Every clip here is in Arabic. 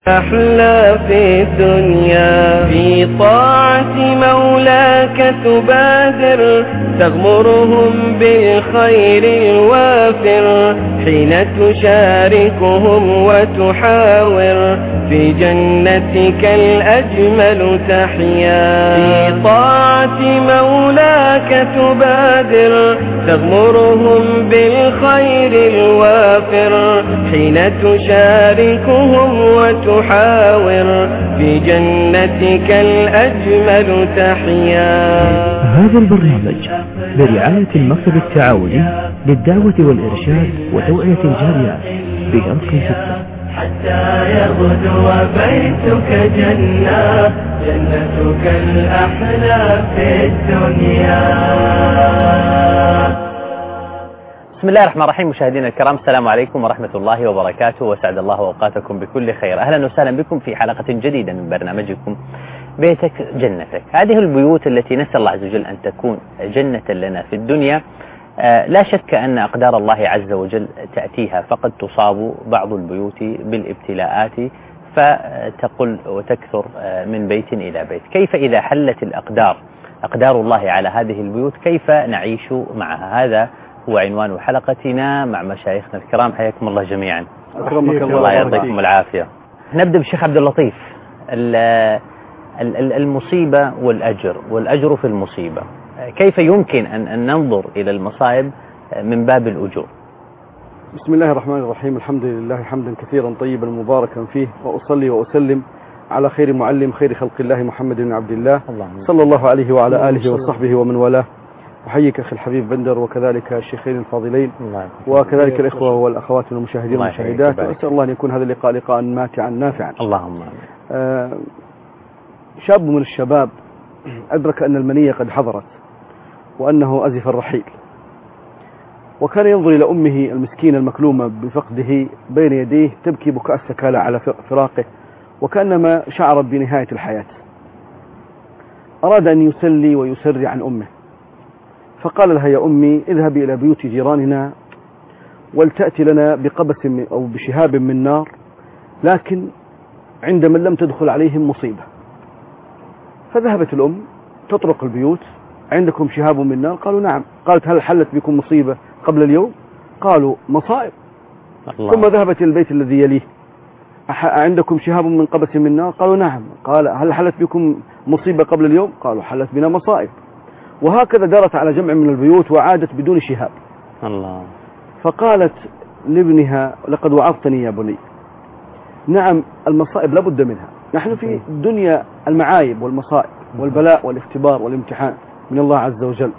أحلى في الدنيا في طاعة مولاك تبادر تغمرهم بالخير الوافر حين تشاركهم وتحاور في جنتك الأجمل تحيا في طاعة مولاك تبادر تغمرهم بالخير الوافر حين تشاركهم وتحاور في جنتك الأجمل تحيا. هذا البرنامج برعاية المكتب التعاوني للدعوة والإرشاد وتوعية الجاليات بشرق 6 حتى يغدو بيتك جنة جنتك الأحلى في الدنيا. بسم الله الرحمن الرحيم. مشاهدينا الكرام، السلام عليكم ورحمة الله وبركاته، وسعد الله أوقاتكم بكل خير. أهلا وسهلا بكم في حلقة جديدة من برنامجكم بيتك جنتك. هذه البيوت التي نسأل الله عز وجل أن تكون جنة لنا في الدنيا، لا شك أن أقدار الله عز وجل تأتيها، فقد تصاب بعض البيوت بالابتلاءات فتقل وتكثر من بيت إلى بيت. كيف إذا حلت أقدار الله على هذه البيوت، كيف نعيش معها؟ هذا هو عنوان حلقتنا مع مشايخنا الكرام. حياكم الله جميعا. أكرمك الله يعطيكم العافية. نبدأ بالشيخ عبد اللطيف. المصيبة والأجر في المصيبة، كيف يمكن أن ننظر إلى المصائب من باب الأجور؟ بسم الله الرحمن الرحيم. الحمد لله حمدا كثيرا طيبا مباركا فيه، وأصلي وأسلم على خير معلم خير خلق الله محمد بن عبد الله صلى الله عليه وعلى آله وصحبه ومن والاه. أحييك أخي الحبيب بندر، وكذلك الشيخين الفاضلين، وكذلك الإخوة والأخوات المشاهدين والمشاهدات، وأسأل الله أن يكون هذا اللقاء لقاء ماتعا نافعا اللهم آمين. شاب من الشباب أدرك أن المنية قد حضرت وأنه أزف الرحيل، وكان ينظر إلى أمه المسكينة المكلومة بفقده بين يديه تبكي بكاء السكالة على فراقه، وكأنما شعر بنهاية الحياة. أراد أن يسلي ويسري عن أمه، فقال لها: يا أمي، اذهبي إلى بيوت جيراننا ولتأتي لنا بقبس أو بشهاب من نار، لكن عند من لم تدخل عليهم مصيبة. فذهبت الأم تطرق البيوت: عندكم شهاب من نار؟ قالوا: نعم. قالت: هل حلت بكم مصيبة قبل اليوم؟ قالوا: مصائب. ثم ذهبت إلى البيت الذي يليه: عندكم شهاب من قبس من نار؟ قالوا: نعم. قال: هل حلت بكم مصيبة قبل اليوم؟ قالوا: حلت بنا مصائب. وهكذا دارت على جمع من البيوت وعادت بدون شهاب. الله. فقالت لابنها: لقد وعظتني يا بني. نعم، المصائب لابد منها. نحن في دنيا المعايب والمصائب والبلاء والاختبار والامتحان من الله عز وجل،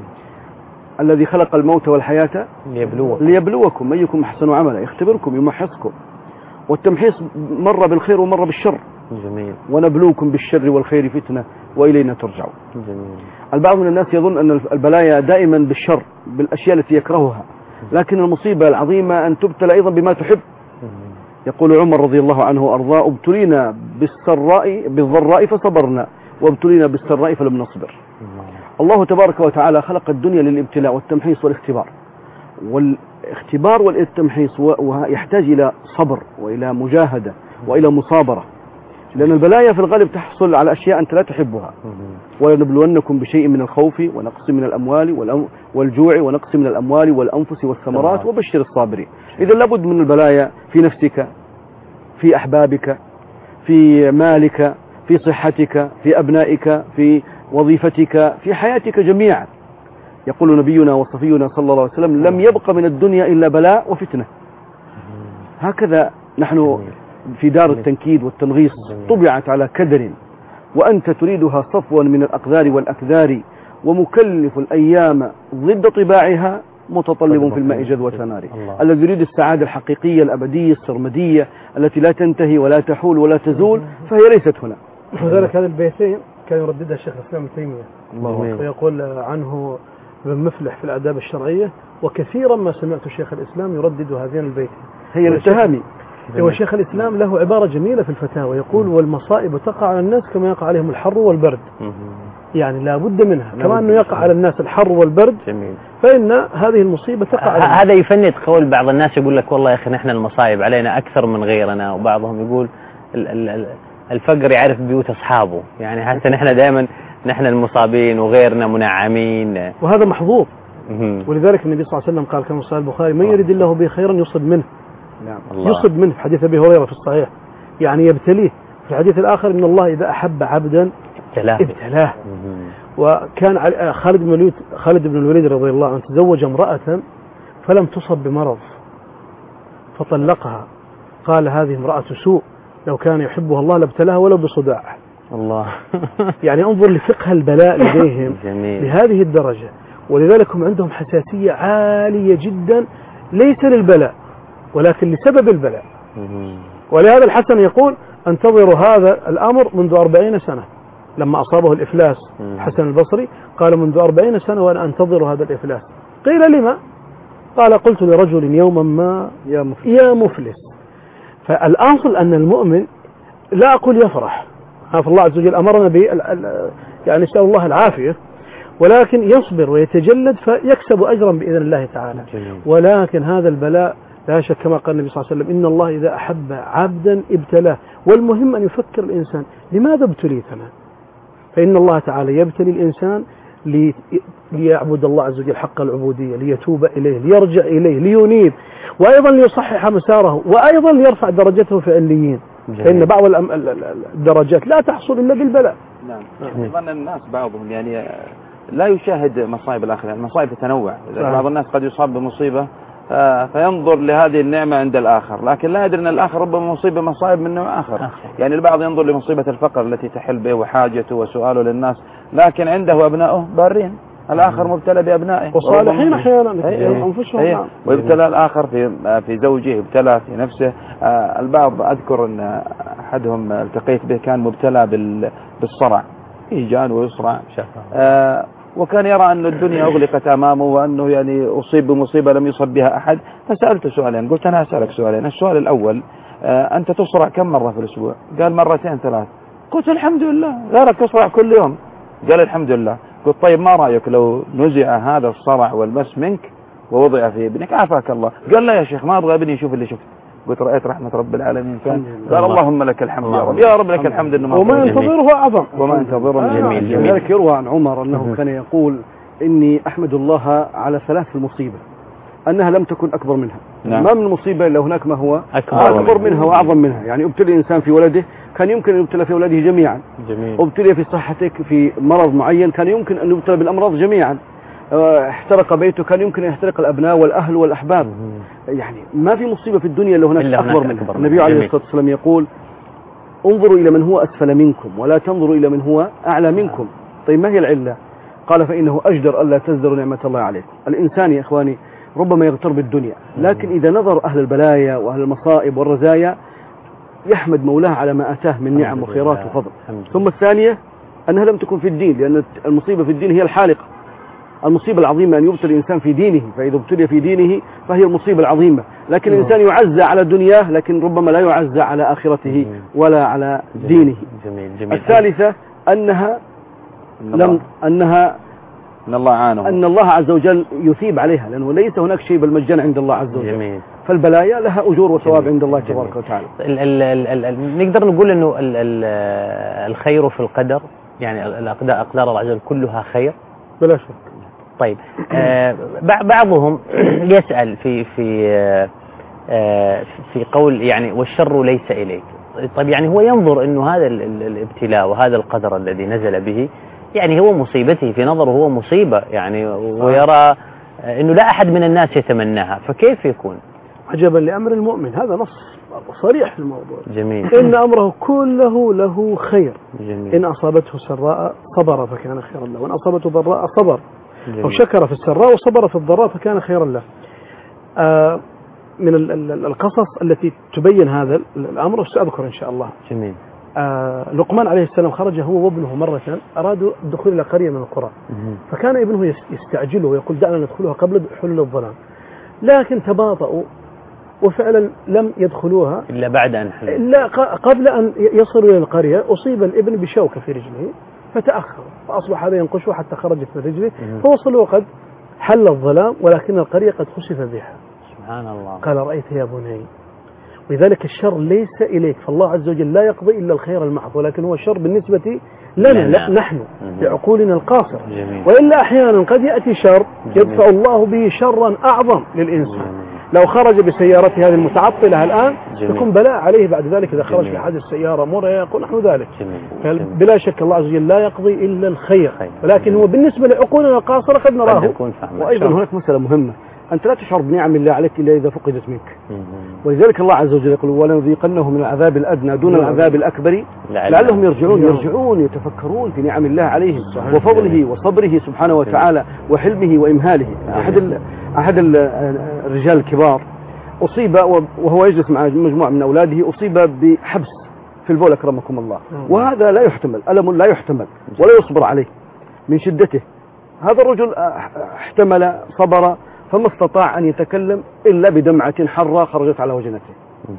الذي خلق الموت والحياة ليبلوكم أيكم أحسن عملا، يختبركم يمحصكم، والتمحيص مر بالخير ومر بالشر. جميل. ونبلوكم بالشر والخير فتنة وإلينا ترجعون. جميل. البعض من الناس يظن أن البلايا دائما بالشر، بالأشياء التي يكرهها، لكن المصيبة العظيمة أن تبتلى أيضا بما تحب. يقول عمر رضي الله عنه وأرضاه: ابتلينا بالضراء فصبرنا، وابتلينا بالسراء فلم نصبر. الله تبارك وتعالى خلق الدنيا للابتلاء والتمحيص والاختبار، والاختبار والتمحيص يحتاج إلى صبر وإلى مجاهدة وإلى مصابرة، لأن البلايا في الغالب تحصل على أشياء أنت لا تحبها. ولنبلونكم بشيء من الخوف ونقص من الأموال والجوع ونقص من الأموال والأنفس والثمرات وبشر الصابرين. إذا لابد من البلايا في نفسك، في أحبابك، في مالك، في صحتك، في أبنائك، في وظيفتك، في حياتك جميعا. يقول نبينا وصفينا صلى الله عليه وسلم: لم يبق من الدنيا إلا بلاء وفتنة. هكذا نحن في دار التنكيد والتنغيص طبعت على كدر، وأنت تريدها صفوا من الأقدار والأكدار، ومكلف الأيام ضد طباعها، متطلب في الماء جذوة نار. الذي يريد السعادة الحقيقية الأبدية السرمدية التي لا تنتهي ولا تحول ولا تزول، فهي ليست هنا. وذلك هذه البيتين كان يرددها الشيخ الإسلام ابن تيمية، ويقول عنه ابن مفلح في الآداب الشرعية: وكثيرا ما سمعت الشيخ الإسلام يردد هذين البيتين. هي الاتهامي. وشيخ الإسلام له عبارة جميلة في الفتاوى، يقول: والمصائب تقع على الناس كما يقع عليهم الحر والبرد. يعني لا بد منها، كما أنه يقع على الناس الحر والبرد. جميل. فإن هذه المصيبة تقع على هذا يفند قول بعض الناس، يقول لك: والله يا أخي نحن المصائب علينا أكثر من غيرنا. وبعضهم يقول: الفقر يعرف بيوت أصحابه، يعني حتى نحن دائما نحن المصابين وغيرنا منعمين، وهذا محظوظ. ولذلك النبي صلى الله عليه وسلم قال كما في صحيح البخاري: من يريد الله به خيرا يصب منه. نعم. يصب منه، في حديث أبي هريرة في الصحيح، يعني يبتليه. في الحديث الآخر: إن الله إذا أحب عبدا ابتلاه. وكان خالد بن الوليد رضي الله عنه تزوج امرأة فلم تصب بمرض فطلقها، قال: هذه امرأة سوء، لو كان يحبها الله لابتلاها ولو بصداع. الله. يعني انظر لفقه البلاء لديهم بهذه الدرجة. ولذلك هم عندهم حساسية عالية جدا، ليس للبلاء ولكن لسبب البلاء. ولهذا الحسن يقول: انتظروا هذا الأمر منذ 40 سنة. لما أصابه الإفلاس حسن البصري قال: منذ 40 سنة وأنا أنتظر هذا الإفلاس. قيل: لما؟ قال: قلت لرجل يوما ما: يا مفلس. فالأصل أن المؤمن، لا أقول يفرح، فالله عز وجل أمرنا يعني نسأل الله العافية، ولكن يصبر ويتجلد فيكسب أجرا بإذن الله تعالى. ولكن هذا البلاء لا شك كما قال النبي صلى الله عليه وسلم: إن الله إذا أحب عبدا ابتلاه. والمهم أن يفكر الإنسان: لماذا ابتليت أنا؟ فإن الله تعالى يبتلي الإنسان ليعبد الله عز وجل حق العبودية، ليتوب إليه، ليرجع إليه، لينيب، وأيضا ليصحح مساره، وأيضا ليرفع درجته في عليين. فإن بعض الدرجات لا تحصل إلا بالبلاء. نعم. ظن الناس بعضهم يعني لا يشاهد مصائب الآخر، يعني المصائب تتنوع. بعض الناس قد يصاب بمصيبة فينظر لهذه النعمة عند الآخر، لكن لا يدري أن الآخر ربما مصيبة مصائب من نوع آخر. يعني البعض ينظر لمصيبة الفقر التي تحل به وحاجته وسؤاله للناس، لكن عنده أبنائه بارين، الآخر مبتلى بأبنائه والصالحين أحيانا أنفسهم. ويبتلى الآخر في زوجه، يبتلى في نفسه. البعض أذكر أن أحدهم التقيت به كان مبتلى بالصرع، يجان ويصرع، وكان يرى أن الدنيا أغلقت أمامه وأنه يعني أصيب بمصيبة لم يصب بها أحد. فسألته سؤالين، قلت: أنا أسألك سؤالين. السؤال الأول: أنت تصرع كم مرة في الأسبوع؟ قال: 2 3. قلت: الحمد لله. غيرك تصرع كل يوم؟ قال: الحمد لله. قلت: طيب ما رأيك لو نزع هذا الصرع والمس منك ووضع في ابنك عافاك الله؟ قال: لا يا شيخ، ما أبغى ابني يشوف اللي شفت. قلت: رأيت رحمة رب العالمين. قال: اللهم لك الحمد يا رب، يا رب لك الحمد إنه وما ينتظره أعظم. وما ينتظره جميل. لذلك يروى عن عمر أنه كان يقول: إني أحمد الله على 3 المصيبة، أنها لم تكن أكبر منها. ما من مصيبة إلا هناك ما هو أكبر منها وأعظم منها. يعني ابتلي الإنسان في ولده، كان يمكن أن يبتلى في ولده جميعا. ابتلي في صحتك في مرض معين، كان يمكن أن يبتلى بالأمراض جميعا. احترق بيته، كان يمكن أن يحترق الأبناء والأهل والأحباب. يعني ما في مصيبة في الدنيا إلا هناك أكبر منها. النبي عليه الصلاة والسلام يقول: انظروا إلى من هو أسفل منكم ولا تنظروا إلى من هو أعلى منكم. طيب ما هي العلة؟ قال: فإنه أجدر ألا تزدروا نعمة الله عليكم. الإنسان يا إخواني ربما يغتر بالدنيا، لكن إذا نظر أهل البلايا وأهل المصائب والرزايا يحمد مولاه على ما أتاه من نعم وخيرات وفضل. ثم الثانية أنها لم تكن في الدين، لأن المصيبة في الدين هي الحالقة. المصيبة العظيمة أن يبتلي الإنسان في دينه، فإذا ابتلي في دينه فهي المصيبة العظيمة. لكن الإنسان يعزى على دنياه، لكن ربما لا يعزى على آخرته ولا على دينه. الثالثة أنها أن الله عز وجل يثيب عليها، لأنه ليس هناك شيء بالمجان عند الله عز وجل. فالبلايا لها أجور وثواب عند الله تبارك وتعالى. نقدر نقول أنه الخير في القدر، يعني أقدار الله عز وجل كلها خير بلا شك. طيب بعضهم يسأل في قول يعني والشر ليس إليك. طيب يعني هو ينظر أنه هذا الابتلاء وهذا القدر الذي نزل به يعني هو مصيبته، في نظره هو مصيبة يعني، ويرى أنه لا أحد من الناس يتمناها، فكيف يكون؟ عجبا لأمر المؤمن، هذا نص صريح في الموضوع. جميل. إن أمره كله له خير. جميل. إن أصابته سراء صبر فكان خيرا له، وإن أصابته ضراء صبر أو شكر في السراء وصبر في الضراء فكان خيرا له. من القصص التي تبين هذا الأمر سأذكر إن شاء الله. جميل. لقمان عليه السلام خرج هو وابنه مرة، أرادوا الدخول إلى قرية من القرى، فكان ابنه يستعجله ويقول: دعنا ندخلها قبل حلول الظلام، لكن تباطؤوا وفعلا لم يدخلوها إلا بعد أن حلوا. إلا قبل أن يصلوا إلى القرية أصيب الابن بشوكة في رجله فتأخر، فأصبح هذا ينقشه حتى خرجت من رجله، فوصلوا قد حل الظلام ولكن القرية قد خسف بها. سبحان الله. قال: رأيت يا بني لذلك الشر ليس إليك، فالله عز وجل لا يقضي إلا الخير المحض، ولكن هو الشر بالنسبة لنا نحن بعقولنا القاصرة. وإلا أحيانا قد يأتي شر يدفع الله به شرا أعظم للإنسان. لو خرج بسيارته هذه المتعطلة الآن يكون بلاء عليه بعد ذلك إذا خرج في حادث السيارة مرة يقول نحن ذلك. بلا شك الله عز وجل لا يقضي إلا الخير، ولكن هو بالنسبة لعقولنا القاصرة قد نراه. وأيضا هناك مسألة مهمة، أنت لا تشعر بنعم الله عليك إلا إذا فقدت منك. ولذلك الله عز وجل يقول ولنذيقنهم من العذاب الأدنى دون العذاب الأكبر لعلهم يرجعون يتفكرون في نعم الله عليهم وفضله وصبره سبحانه وتعالى وحلمه وإمهاله. أحد الرجال الكبار أصيب وهو يجلس مع مجموعة من أولاده، أصيب بحبس في البول أكرمكم الله، وهذا لا يحتمل، ألم لا يحتمل ولا يصبر عليه من شدته. هذا الرجل احتمل صبر فما استطاع أن يتكلم إلا بدمعة حرة خرجت على وجنته.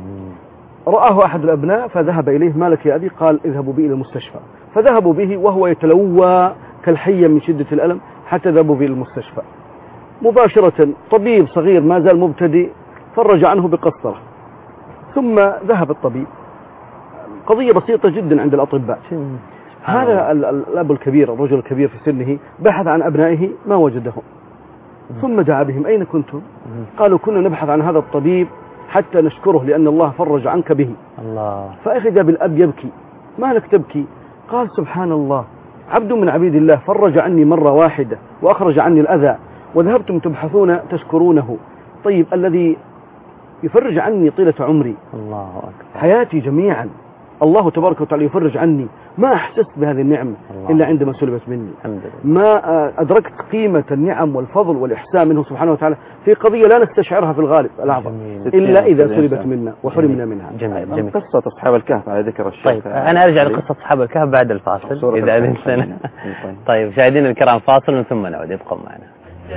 رآه أحد الأبناء فذهب إليه، ما لك يا أبي؟ قال اذهبوا بي إلى المستشفى. فذهبوا به وهو يتلوى كالحية من شدة الألم حتى ذهبوا به إلى المستشفى. مباشرة طبيب صغير ما زال مبتدئ فرج عنه بقسطرة، ثم ذهب الطبيب. قضية بسيطة جدا عند الأطباء. هذا الأب الكبير الرجل الكبير في سنه بحث عن أبنائه ما وجدهم، ثم دعا بهم أين كنتم؟ قالوا كنا نبحث عن هذا الطبيب حتى نشكره لأن الله فرج عنك به. فأخذ بالأب يبكي، ما لك تبكي؟ قال سبحان الله، عبد من عبيد الله فرج عني مرة واحدة وأخرج عني الأذى، وذهبتم تبحثون تشكرونه. طيب الذي يفرج عني طيلة عمري حياتي جميعا الله تبارك وتعالى يفرج عني، ما أحسست بهذه النعمة إلا عندما سلبت مني. ما أدركت قيمة النعم والفضل والإحسان منه سبحانه وتعالى في قضية لا نستشعرها في الغالب الأعظم إلا إذا سلبت منا وحرمنا منها. جميل. قصة أصحاب الكهف على ذكر الشيخ. طيب أنا أرجع لقصة أصحاب الكهف بعد الفاصل إذا أذنت لنا. طيب مشاهدينا الكرام فاصل ثم نعود، ابقوا معنا.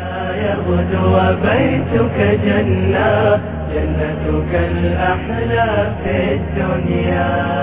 يغدو بيتك جنة، جنتك الأحلى في الدنيا.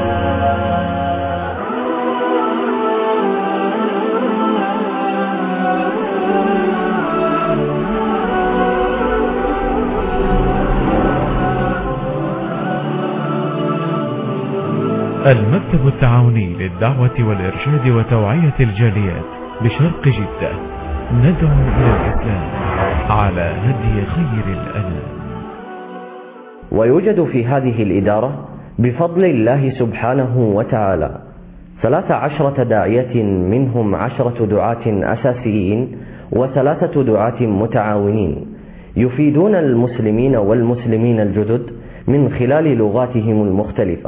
المكتب التعاوني للدعوة والإرشاد وتوعية الجاليات بشرق جدة ندعو إلى الإسلام على هدي خير الأنام. ويوجد في هذه الإدارة بفضل الله سبحانه وتعالى 13 داعية، منهم 10 دعاة أساسيين و3 دعاة متعاونين يفيدون المسلمين والمسلمين الجدد من خلال لغاتهم المختلفة.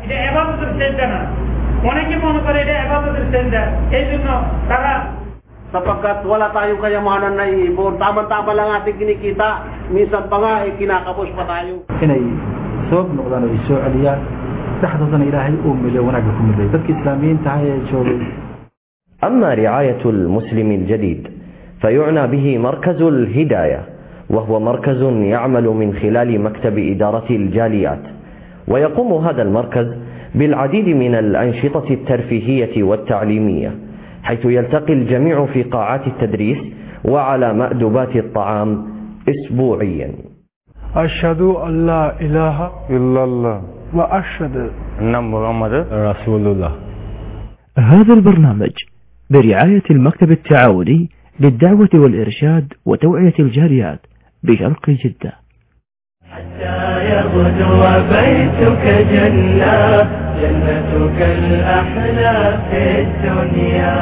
Sapagkat wala tayo kayamanan na iibon, tama-tama lang ating kinikita, minsan pa nga kinakapos pa tayo. inay soo noqdaan oo soo celiyaan saxdoodan ilaahay uu miday wanaag ku miday dadka islaamiyiinta ay joogeen. أما رعاية المسلم الجديد فيعنى به مركز الهداية، وهو مركز يعمل من خلال مكتب إدارة الجاليات، ويقوم هذا المركز بالعديد من الأنشطة الترفيهية والتعليمية، حيث يلتقي الجميع في قاعات التدريس وعلى مأدبات الطعام أسبوعيا. أشهد أن لا إله إلا الله وأشهد أن محمدا رسول الله. هذا البرنامج برعاية المكتب التعاوني للدعوة والإرشاد وتوعية الجاليات بشرق جدة. حتى يغدو بيتك جنة، جنتك الأحلى في الدنيا.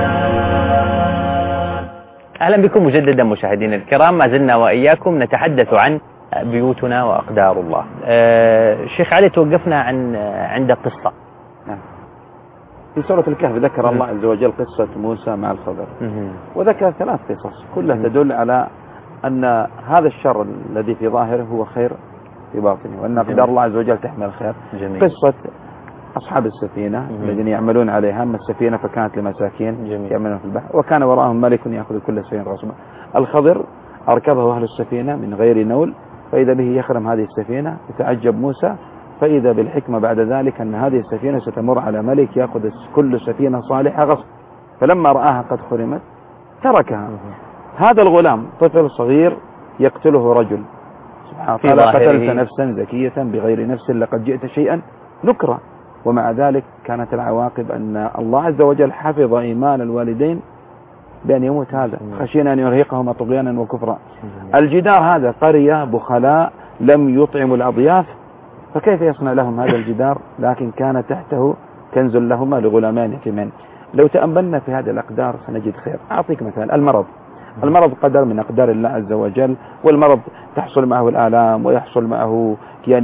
أهلا بكم مجددا مشاهدينا الكرام، ما زلنا وإياكم نتحدث عن بيوتنا وأقدار الله. الشيخ علي توقفنا عند قصة. في سورة الكهف ذكر الله عز وجل قصة موسى مع الخضر، وذكر 3 قصص كلها تدل على أن هذا الشر الذي في ظاهره هو خير في باطنه، وأن أقدار الله عز وجل تحمل الخير. قصة أصحاب السفينة الذين يعملون عليها، أما السفينة فكانت لمساكين يعملون في البحر، وكان وراءهم ملك يأخذ كل سفينة غصبا. الخضر أركبه أهل السفينة من غير نول، فإذا به يخرم هذه السفينة، يتعجب موسى، فإذا بالحكمة بعد ذلك أن هذه السفينة ستمر على ملك يأخذ كل سفينة صالحة غصب، فلما رآها قد خرمت تركها. هذا الغلام طفل صغير يقتله رجل سبحانه قال قتلت نفسا زكية بغير نفس لقد جئت شيئا نكرا. ومع ذلك كانت العواقب أن الله عز وجل حفظ إيمان الوالدين بأن يموت هذا خشينا أن يرهقهما طغيانا وكفرا. الجدار هذا قرية بخلاء لم يطعموا الأضياف، فكيف يصنع لهم هذا الجدار؟ لكن كان تحته كنز لهما لغلامان يتيمين. لو تأملنا في هذه الأقدار سنجد خير. أعطيك مثال المرض قدر من أقدار الله عز وجل، والمرض تحصل معه الآلام ويحصل معه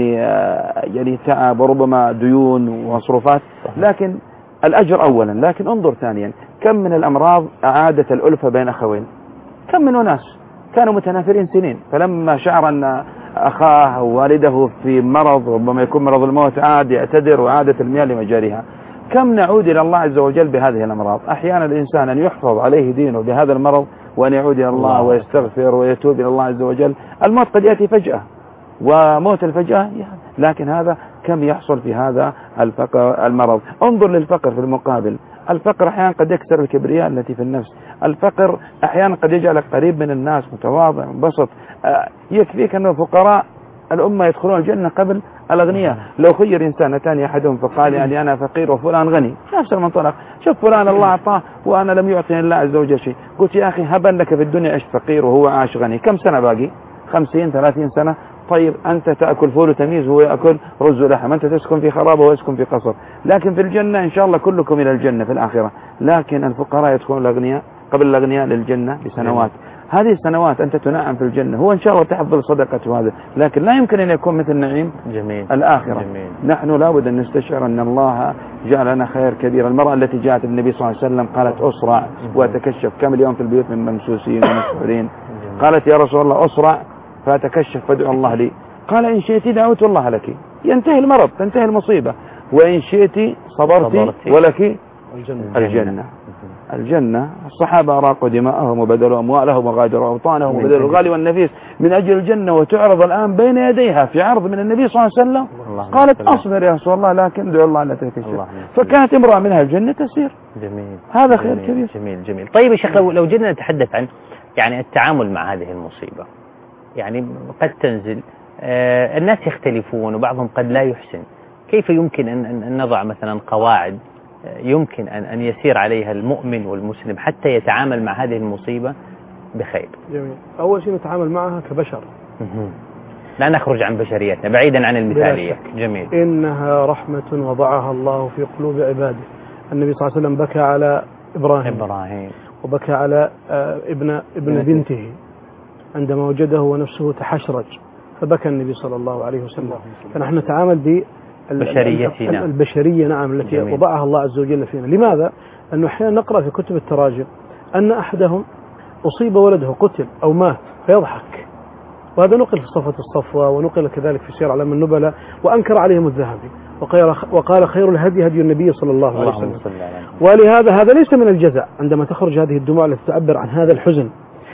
يعني تعب وربما ديون ومصروفات، لكن الأجر أولا. لكن انظر ثانيا، كم من الأمراض أعادت الألفة بين أخوين. كم من ناس كانوا متنافرين سنين، فلما شعر أن أخاه ووالده في مرض ربما يكون مرض الموت عاد يعتذر وعادت المياه لمجاريها. كم نعود إلى الله عز وجل بهذه الأمراض. أحيانا الإنسان أن يحفظ عليه دينه بهذا المرض وأن يعود إلى الله ويستغفر ويتوب إلى الله عز وجل. الموت قد يأتي فجأة وموت الفجأة، لكن هذا كم يحصل في هذا المرض. انظر للفقر في المقابل. الفقر أحيانا قد يكسر الكبرياء التي في النفس. الفقر أحيانا قد يجعلك قريب من الناس، متواضع منبسط. يكفيك أن الفقراء الأمة يدخلون الجنة قبل الأغنياء. لو خير إنسان أتاني أحدهم فقال يعني أنا فقير وفلان غني، نفس المنطلق. شوف فلان الله أعطاه وأنا لم يعطيني الله عز وجل شيء. قلت يا أخي هبا لك في الدنيا عشت فقير وهو عاش غني، كم سنة باقي؟ 50 30 سنة. طيب أنت تأكل فول وتميز وهو يأكل رز ولحم، أنت تسكن في خرابة وهو يسكن في قصر، لكن في الجنة إن شاء الله كلكم إلى الجنة في الآخرة. لكن الفقراء يدخلون الأغنياء قبل الأغنياء للجنة بسنوات. هذه السنوات أنت تنعم في الجنة، هو إن شاء الله تحفظ صدقته هذا، لكن لا يمكن أن يكون مثل نعيم الآخرة. نحن لابد أن نستشعر أن الله جعل لنا خير كبير. المرأة التي جاءت النبي صلى الله عليه وسلم قالت أسرع وأتكشف، كم اليوم في البيوت من ممسوسين ومسحورين. قالت يا رسول الله أسرع فأتكشف فادعو الله لي. قال إن شئت دعوت الله لك، ينتهي المرض تنتهي المصيبة، وإن شئت صبرت ولك الجنة. الصحابة أراقوا دماءهم وبذلوا أموالهم وغادروا أوطانهم وبذلوا الغالي والنفيس من أجل الجنة، وتعرض الآن بين يديها في عرض من النبي صلى الله عليه وسلم. قالت أصبر يا رسول الله لكن دعو الله لا تكشف. فكانت امرأة منها الجنة تسير. هذا خير كبير. جميل. طيب يا شيخ، لو جينا نتحدث عن يعني التعامل مع هذه المصيبة، يعني قد تنزل الناس يختلفون وبعضهم قد لا يحسن، كيف يمكن أن نضع مثلا قواعد يمكن أن يسير عليها المؤمن والمسلم حتى يتعامل مع هذه المصيبة بخير؟ جميل. أول شيء نتعامل معها كبشر، لا نخرج عن بشريتنا بعيدا عن المثالية. جميل. إنها رحمة وضعها الله في قلوب عباده. النبي صلى الله عليه وسلم بكى على إبراهيم وبكى على ابن بنته عندما وجده ونفسه تحشرج، فبكى النبي صلى الله عليه وسلم. فنحن نتعامل ببشريتنا البشرية، نعم، التي وضعها الله عز وجل فينا. لماذا؟ لأنه أحيانا نقرأ في كتب التراجم أن أحدهم أصيب ولده قتل أو مات فيضحك، وهذا نقل في صفة الصفوة ونقل كذلك في سير أعلام النبلاء، وأنكر عليهم الذهبي وقال خير الهدي هدي النبي صلى الله عليه وسلم. ولهذا هذا ليس من الجزع عندما تخرج هذه الدموع التي تعبر عن هذا الحزن.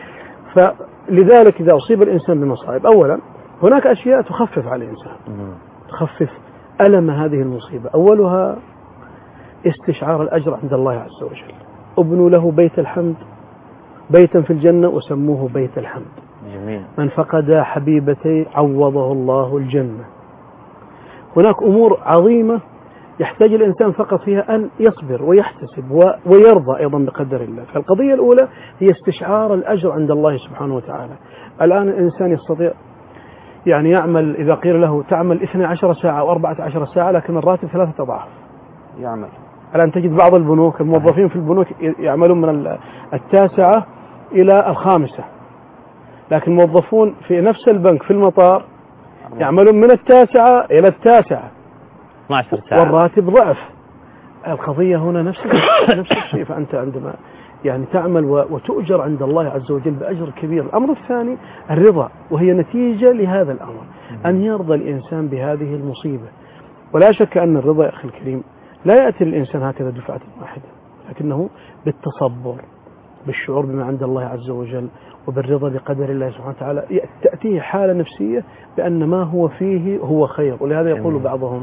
فلذلك إذا أصيب الإنسان بمصائب، أولا هناك أشياء تخفف على الإنسان، تخفف ألم هذه المصيبة. أولها استشعار الأجر عند الله عز وجل. ابنوا له بيت الحمد، بيتا في الجنة وسموه بيت الحمد. جميل. من فقد حبيبتي عوضه الله الجنة. هناك أمور عظيمة يحتاج الإنسان فقط فيها أن يصبر ويحتسب ويرضى أيضا بقدر الله. فالقضية الأولى هي استشعار الأجر عند الله سبحانه وتعالى. الآن الإنسان يستطيع يعني يعمل، إذا قيل له تعمل 12 ساعة أو 14 ساعة لكن الراتب 3 أضعاف يعمل. الآن تجد بعض البنوك الموظفين في البنوك يعملون من 9 إلى 5، لكن موظفون في نفس البنك في المطار يعملون من 9 إلى 9 12 ساعة والراتب ضعف. القضية هنا نفس الشيء. فأنت عندما يعني تعمل وتؤجر عند الله عز وجل بأجر كبير. الأمر الثاني الرضا، وهي نتيجة لهذا الأمر، أن يرضى الإنسان بهذه المصيبة. ولا شك أن الرضا يا أخي الكريم لا يأتي للإنسان هكذا دفعة واحدة، لكنه بالتصبر، بالشعور بما عند الله عز وجل، وبالرضا بقدر الله سبحانه وتعالى، تأتيه حالة نفسية بأن ما هو فيه هو خير. ولهذا يقول بعضهم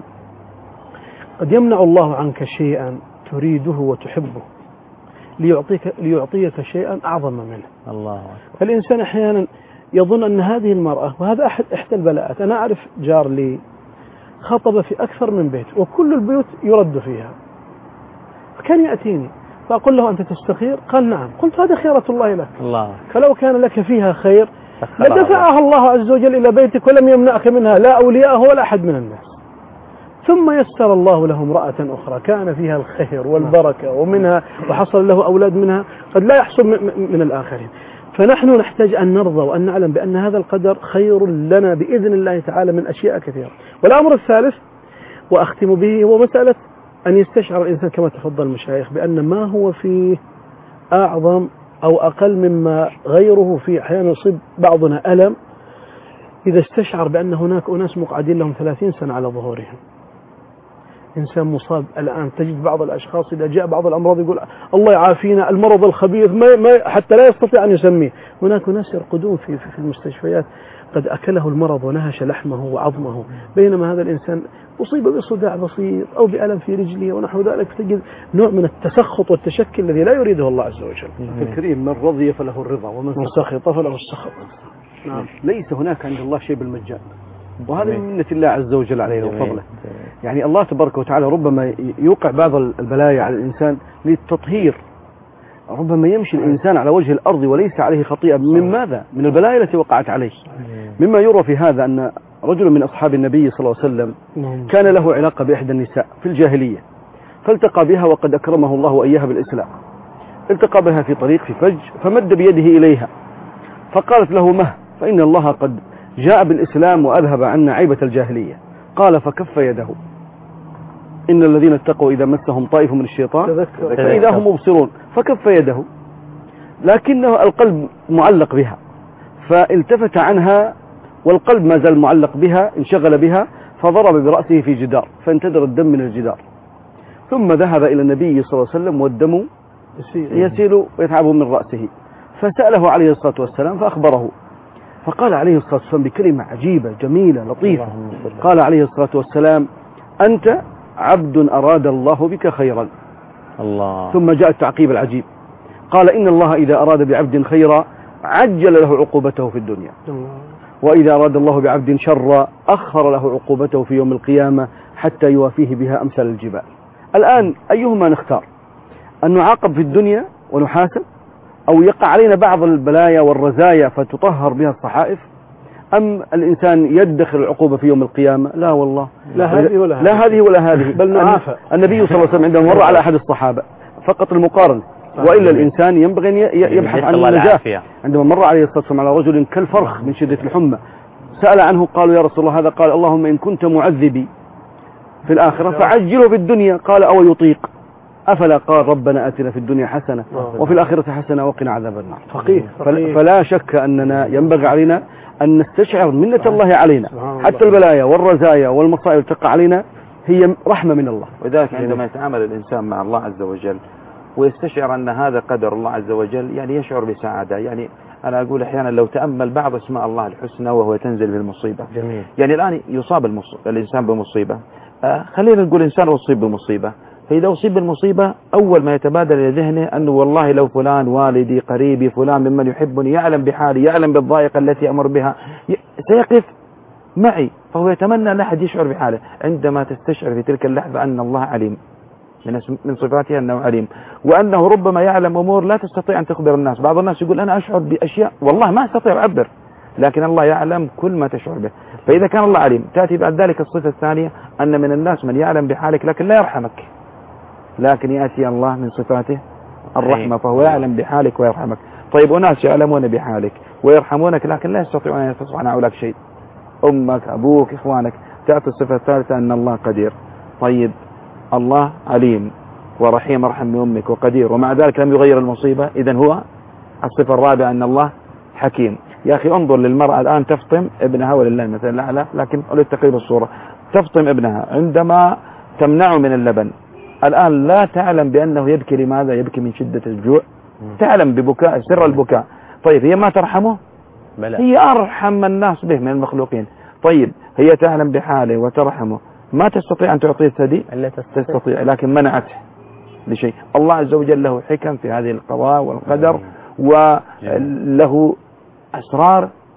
قد يمنع الله عنك شيئا تريده وتحبه ليعطيك شيئا أعظم منه. الله. فالإنسان أحيانا يظن أن هذه المرأة، وهذا إحدى البلاءات. أنا أعرف جار لي خطب في أكثر من بيت وكل البيوت يرد فيها، فكان يأتيني فأقول له أنت تستخير؟ قال نعم. قلت هذا خيرة الله لك، فلو كان لك فيها خير لدفعها الله عز وجل إلى بيتك ولم يمنعك منها لا أولياءه ولا أحد من الناس. ثم يسر الله له امرأة أخرى كان فيها الخير والبركة ومنها وحصل له أولاد منها قد لا يحصل من الآخرين. فنحن نحتاج أن نرضى وأن نعلم بأن هذا القدر خير لنا بإذن الله تعالى من أشياء كثيرة. والأمر الثالث وأختم به هو مسألة أن يستشعر الإنسان كما تفضل المشايخ بأن ما هو فيه أعظم أو أقل مما غيره فيه. أحيانا يصيب بعضنا ألم إذا استشعر بأن هناك أناس مقعدين لهم 30 سنة على ظهورهم. إنسان مصاب الآن تجد بعض الأشخاص إذا جاء بعض الأمراض يقول الله يعافينا المرض الخبيث ما حتى لا يستطيع أن يسميه. هناك ناس يرقدون في المستشفيات قد أكله المرض ونهش لحمه وعظمه، بينما هذا الإنسان أصيب بصداع بسيط أو بألم في رجله ونحو ذلك. تجد نوع من التسخط والتشكي الذي لا يريده الله عز وجل. الكريم من رضي فله الرضا ومن سخط فله السخط. نعم. ليس هناك عند الله شيء بالمجان، وهذا من منة الله عز وجل علينا وفضله. يعني الله تبارك وتعالى ربما يوقع بعض البلايا على الإنسان للتطهير. ربما يمشي الإنسان على وجه الأرض وليس عليه خطيئة من ماذا؟ من البلايا التي وقعت عليه. مما يرى في هذا أن رجل من أصحاب النبي صلى الله عليه وسلم كان له علاقة بإحدى النساء في الجاهلية، فالتقى بها وقد أكرمه الله وإياها بالإسلام. التقى بها في طريق في فج فمد بيده إليها فقالت له مه، فإن الله قد جاء بالإسلام وأذهب عنا عيبة الجاهلية. قال فكف يده. إن الذين اتقوا إذا مسهم طائف من الشيطان فإذا هم مبصرون. فكف يده، لكنه القلب معلق بها فالتفت عنها والقلب ما زال معلق بها، انشغل بها فضرب برأسه في جدار فانتدر الدم من الجدار. ثم ذهب إلى النبي صلى الله عليه وسلم والدم يسيل ويتعب من رأسه، فسأله عليه الصلاة والسلام فأخبره، فقال عليه الصلاة والسلام بكلمة عجيبة جميلة لطيفة، قال عليه الصلاة والسلام أنت عبد أراد الله بك خيرا. الله. ثم جاء التعقيب العجيب، قال إن الله إذا أراد بعبد خيرا عجل له عقوبته في الدنيا، وإذا أراد الله بعبد شرا أخر له عقوبته في يوم القيامة حتى يوافيه بها أمثال الجبال. الآن أيهما نختار؟ أن نعاقب في الدنيا ونحاسب، أو يقع علينا بعض البلايا والرزايا فتطهر بها الصحائف، أم الإنسان يدخل العقوبة في يوم القيامة؟ لا والله، لا هذه ولا هذه بل نعافى. النبي صلى الله عليه وسلم عندما مر على أحد الصحابة فقط المقارنة، وإلا الإنسان ينبغي أن يبحث عن النجاة. عندما مر عليه الصلاة والسلام على رجل كالفرخ من شدة الحمى سأل عنه، قالوا يا رسول الله هذا، قال اللهم إن كنت معذبي في الآخرة فعجله في الدنيا، قال أو يطيق؟ أفلا قال ربنا آتنا في الدنيا حسنة وفي الآخرة حسنة وقنا عذاب النار. فلا شك أننا ينبغي علينا أن نستشعر منة الله علينا، حتى البلايا والرزايا والمصائب تقع علينا هي رحمة من الله. وذلك عندما يتعامل الإنسان مع الله عز وجل ويستشعر أن هذا قدر الله عز وجل، يعني يشعر بسعادة. يعني أنا أقول أحيانا لو تأمل بعض اسماء الله الحسنى وهو تنزل بالمصيبة. جميل. يعني الآن يصاب الإنسان بمصيبة، خلينا نقول إنسان أصيب بمصيبة، فإذا أصيب بالمصيبة أول ما يتبادر إلى ذهنه أنه والله لو فلان والدي قريبي فلان ممن يحبني يعلم بحالي يعلم بالضائقة التي أمر بها سيقف معي، فهو يتمنى أن أحد يشعر بحاله. عندما تستشعر في تلك اللحظة أن الله عليم، من صفاته أنه عليم، وأنه ربما يعلم أمور لا تستطيع أن تخبر الناس. بعض الناس يقول أنا أشعر بأشياء والله ما أستطيع أعبر، لكن الله يعلم كل ما تشعر به. فإذا كان الله عليم تأتي بعد ذلك الصفة الثانية أن من الناس من يعلم بحالك لكن لا يرحمك، لكن يأتي الله من صفاته الرحمة فهو يعلم بحالك ويرحمك. طيب أناس يعلمون بحالك ويرحمونك لكن لا يستطيعون أن يصنعوا لك شيء، أمك أبوك إخوانك. تأتي الصفة الثالثة أن الله قدير. طيب الله عليم ورحيم أرحم بأمك وقدير، ومع ذلك لم يغير المصيبة، إذن هو الصفة الرابعة أن الله حكيم. يا أخي انظر للمرأة الآن تفطم ابنها ولله المثل الأعلى، لكن للتقريب الصورة تفطم ابنها عندما تمنعه من اللبن، الآن لا تعلم بأنه يبكي. لماذا يبكي؟ من شدة الجوع، تعلم ببكاء سر البكاء. طيب هي ما ترحمه؟ بلى. هي أرحم الناس به من المخلوقين. طيب هي تعلم بحاله وترحمه، ما تستطيع أن تعطيه ثدي؟ تستطيع، لكن منعته لشيء. الله عز وجل له حكم في هذه القضاء والقدر، وله أسرار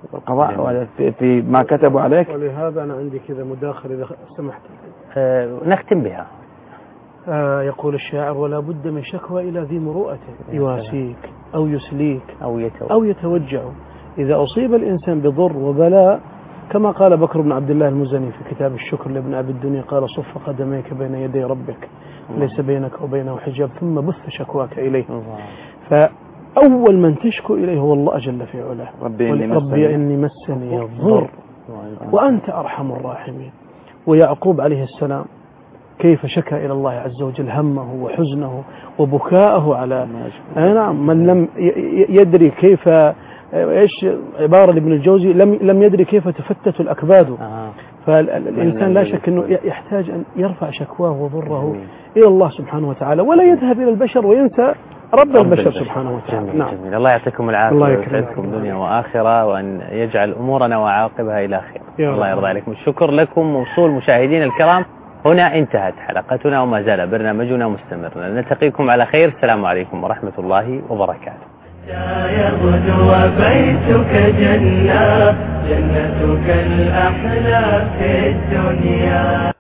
القضاء في ما كتبوا عليك. ولهذا أنا عندي كذا مداخل إذا سمحت. نختم بها. يقول الشاعر: ولا بد من شكوى إلى ذي مروءة يواسيك أو يسليك أو يتوجع. إذا أصيب الإنسان بضر وبلاء كما قال بكر بن عبد الله المزني في كتاب الشكر لابن أبي الدنيا قال: صف قدميك بين يدي ربك ليس بينك وبينه حجاب ثم بث شكواك إليه. فأول من تشكو إليه هو الله جل في علاه. ربي إني مسني الضر وأنت أرحم الراحمين. ويعقوب عليه السلام كيف شكى إلى الله عز وجل همه وحزنه وبكاءه على نعم من لم يدري كيف إيش عبارة لابن الجوزي لم يدري كيف تفتت الأكباد. فالإنسان لا شك أنه يحتاج أن يرفع شكواه وضره إلى الله سبحانه وتعالى ولا يذهب إلى البشر وينسى رب البشر سبحانه وتعالى. جميل. نعم. جميل. الله يعطيكم العافية ويسعدكم دنيا وآخرة وأن يجعل أمورنا وعاقبها إلى خير. الله يرضى عليكم. الشكر لكم وصول مشاهدين الكرام. هنا انتهت حلقتنا وما زال برنامجنا مستمر. نلتقيكم على خير. السلام عليكم ورحمة الله وبركاته. يغدو بيتك جنة، جنتك الأحلى في الدنيا.